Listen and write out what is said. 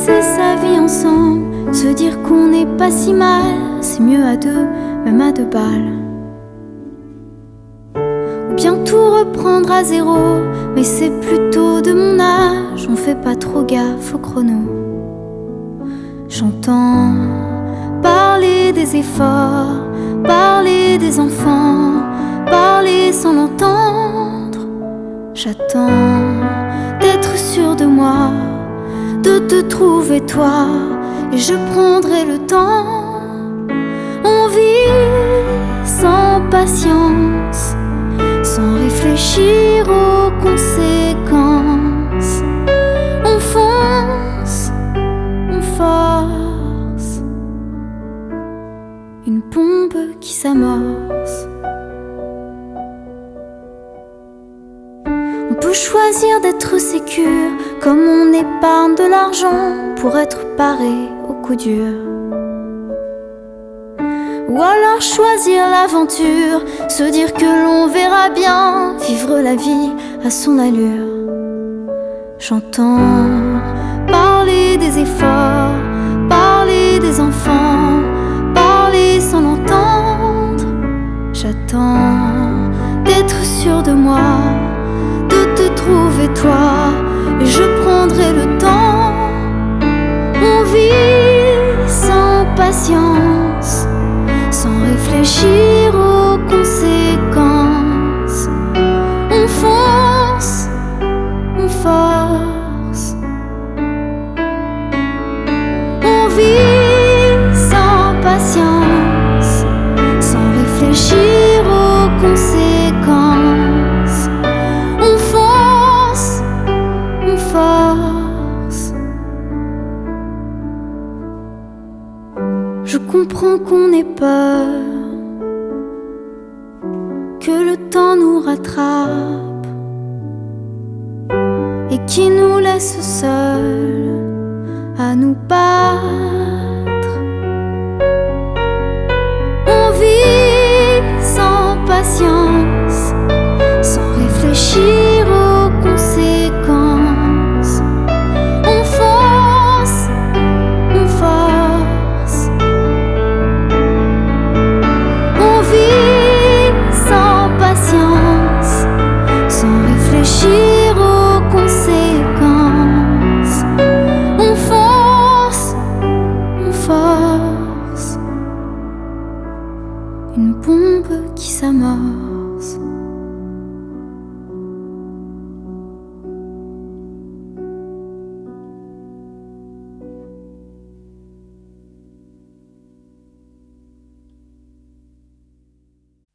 passer sa vie ensemble, se dire qu'on n'est pas si mal, c'est mieux à deux, même à deux balles. Ou bien tout reprendre à zéro, mais c'est plutôt de mon âge, on fait pas trop gaffe au chrono. J'entends parler des efforts, parler des enfants, parler sans l'entendre. J'attends d'être sûre de moi, de te trouver toi, et je prendrai le temps. On vit sans patience, sans réfléchir aux conséquences. On fonce, on force, une bombe qui s'amorce. On peut choisir d'être sécure, comme on épargne de l'argent pour être paré au coup dur. Ou alors choisir l'aventure, se dire que l'on verra bien, vivre la vie à son allure. J'entends parler des efforts, parler des enfants, parler sans l'entendre. J'attends d'être sûre de moi, de te trouver toi, et je prendrai le temps. On vit sans patience, sans réfléchir aux conséquences. On fonce, on force. On vit sans patience, sans réfléchir aux conséquences. On fonce, on force. Je comprends qu'on ait peur, que le temps nous rattrape et qui nous laisse seuls à nous battre. On vit sans patience, sans réfléchir aux conséquences. On fonce, on force. On vit sans patience, sans réfléchir aux conséquences. On fonce, on force, une bombe qui s'amorce.